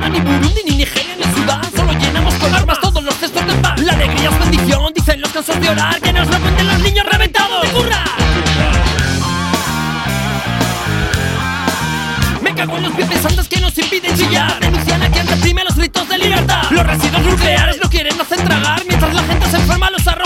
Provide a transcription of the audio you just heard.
Ghana, ni Burundi, ni Nigeria, ni Sudán. Solo llenamos con armas todos los cestos de paz. La alegría es bendición, dicen los cansos de orar. Que nos lo cuenten los niños reventados de currar. Me cago en los pies santos que nos impiden chillar. Denuncian a quien reprime los gritos de libertad. Los residuos nucleares no quieren hacer tragar. Mientras la gente se enferma los arroja